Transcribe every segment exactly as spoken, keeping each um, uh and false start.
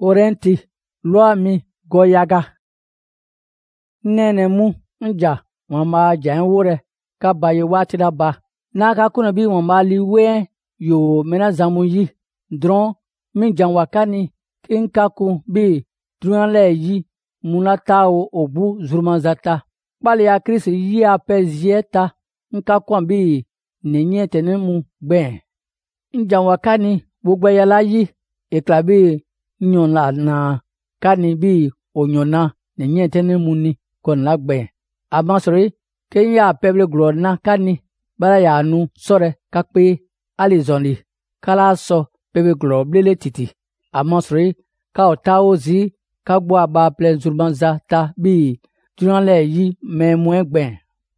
orenti loami goyaga nene mu nja wọn ma jan wore ka baye wati da ba na ka kuna bi wọn ma li we yo mena zamu yi dron min jan wakani kin ka ku bi dron le yi munata o obu zurmanzata pali ya Kristi yi apezieta nka kwa bi nenye tene mu gben njan wakani gbogbo yala yi ekla bi nyona na kani bi onyona nenye tene mu ni kon la gben amasori kenya peble glorna kani bara ya nu sore kakpe alizonli kala so peble glor blele titi amasori ka otaozi ka gbo aba plen zurbanza ta bi tunale yi memwe gben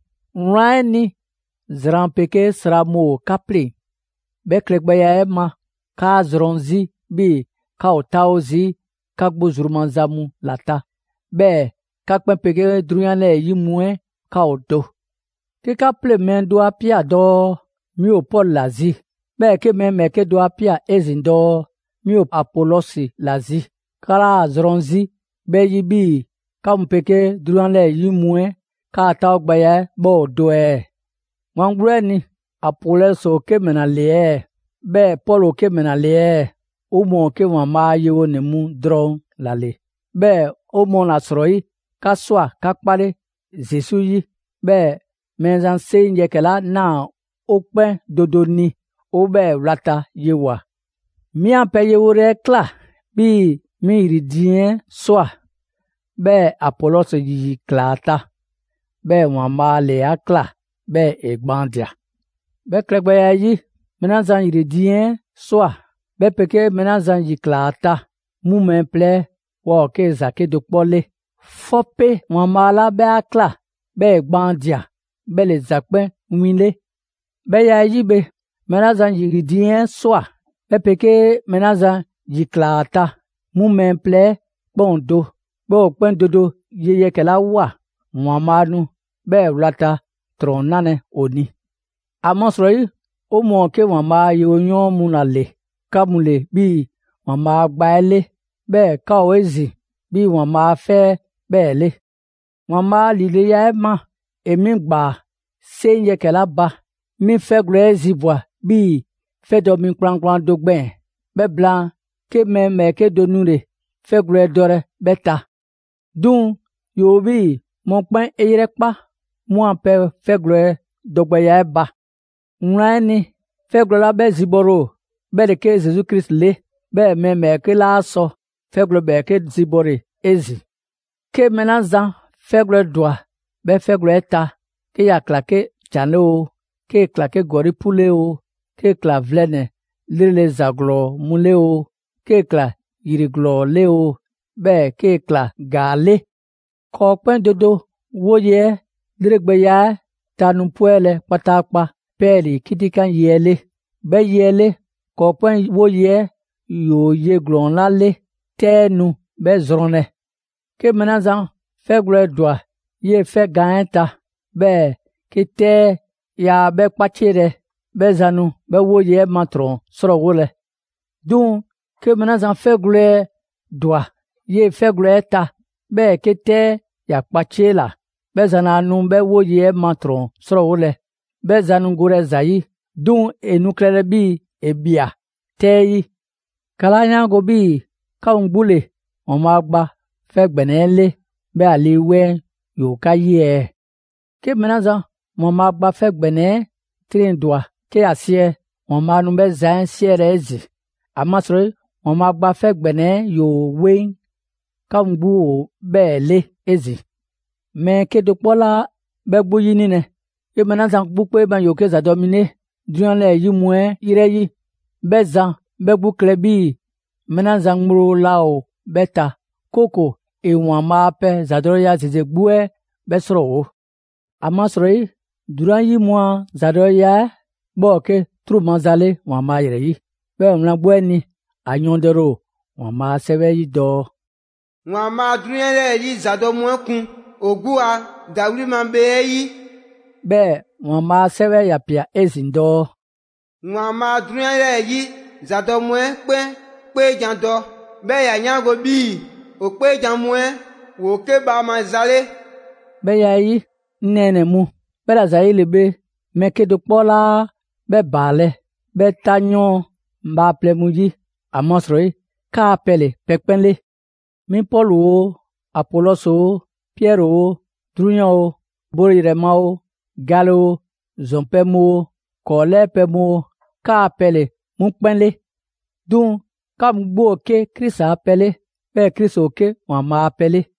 rani zran peke sramo kaple beklegbeya ema ka zronzi bi ka otaozi ka gbo zurbanza mu lata be ka kpen peke druyale yi mue ka odo ke ka ple men do apia do mi o Paul lazi be ke men me ke do apia ezindo mi o Apolosi lazi kala zronzi be yi bi ka mpeke druyale yi mue ka ta ogbaye bo do e wangure ni Apoloso ke menale be Paul ke menale o mo ke wa ma yewo ne mu dron lale be o mo la sroi ka swa ka pare Jesu yi be menzan se yekela na okpen dodoni o be rata yewa mi ape yewore kla bi mi ridien swa be Apolos yi klata be wa ma le akla be egbandia be klegbe yi menazan ridien swa be peke menazan yi klata mu men ple wo ke zake do pole fope wọn ma la be akla be gbandia be le zakpen wile be ya yibe menazan yiridien soa be peke menazan yiklata mu memple bondo be okpen dodo yeye kela wa wọn ma nu be rata tronane oni amosroi o mo ke wọn ma ye onyon mu na le kamule bi wọn ma gba ele be ka oezi bi wọn ma fe bele wọn ma lile ya ma emi gba se yekela ba mi fegre zibwa bi fedo mi kplankplan do gben be blan ke me me ke do nure fegre dore beta dun yo bi mon pen eyre pa mo ape fegre dogbe ya ba nrani fegre la be ziboro be de ke Jesus Christ le be me me ke la so fegre be ke zibore ezi ke menazan fegre doa be fegre ta ke ya klake chane o ke klake gori pule o ke kla vlene lile zaglo mule o ke kla yiriglo le o be ke kla gale ko pen dodo woye diregbe ya tanu puele patakpa peli kitikan yele be yele ko pen woye yo ye glon lale tenu be zrone ke menazan fegre doa ye fe gaenta be kite ya be kpachere be zanu be woye matron sro wole dun ke menazan fegre doa ye fegre ta be kite ya kpachela be zananu be woye matron sro wole be zanu gore zayi dun enuklere bi ebia teyi kalanya go bi kaungbule o ma gba fegbenele be aliwe yo kaye ke menazan mo ma gba fegbene trin doa ke asie mo ma nu be zan sierezi amasro mo ma gba fegbene yo we kaungbu be le ezi me ke do pola be gbuyi nine ke menazan gbu pe ban yo ke za domine duan le yi mue ire yi be zan be gbu klebi menazan mro lao beta koko e wọn ma pe zadoro ya zize gbue besro o amasroi duran yi mwa zadoro ya bo ke tru manzale wọn ma yere yi be mla gbue ni anyondero wọn ma sebe yi do wọn ma dunyele yi zado mwe kun ogua dawri man be yi be wọn ma sebe ya pia ezindo wọn ma dunyele yi zado mwe pe pe jando be ya nyago bi o pe jamwe wo ke ba ma zale be ya yi nene mu be da za ile be me ke do pola be bale be tanyo mba plemuji amosroi ka pele pekpenle mi Paul o Apollos o Pierre o Drunya o bori rema o galo zompemo kole pemo ka pele mu penle dun kam gbo ke Christ apele be Christ o ke wa ma apele